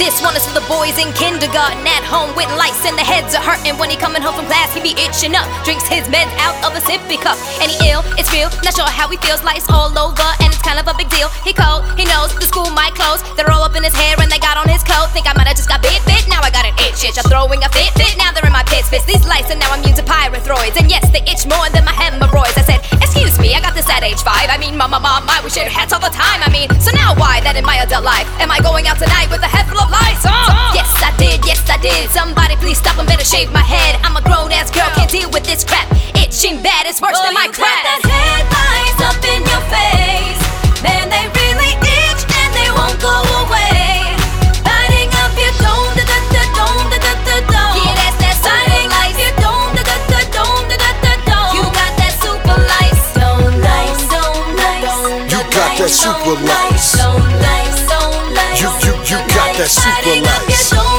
This one is for the boys in kindergarten at home with lice and the heads are hurting. When he coming home from class, he be itching up. Drinks his meds out of a sippy cup. And he ill, it's real, not sure how he feels. Lice all over and it's kind of a big deal. He cold, he knows the school might close. They're all up in his hair and they got on his coat. Think I might have just got bit, now I got an itch. I'm throwing a fit, now they're in my pits. These lice are now immune to pyrethroids. And yes, they itch more than my hemorrhoids. I said, excuse me, I got this at age 5. I mean, mama, we share hats all the time. I mean, so now why that in my adult life? Am I going out tonight with a head full of lice? Yes, I did. Somebody please stop and better shave my head. I'm a grown-ass girl, can't deal with this crap. Itching bad, it's worse than my crap. Got that head lice up in your face. Man, they really itch and they won't go away. Lighting up your dome, da-da-da-dome, da-da-da-dome. Yeah, that's that super lice. Your dome, da-da-da-dome, da-da-da-dome. You got that super lice. Dome lice, dome lice. You got that super lice. Dome lice, dome lice. You got that super Lighting up your lice. dome.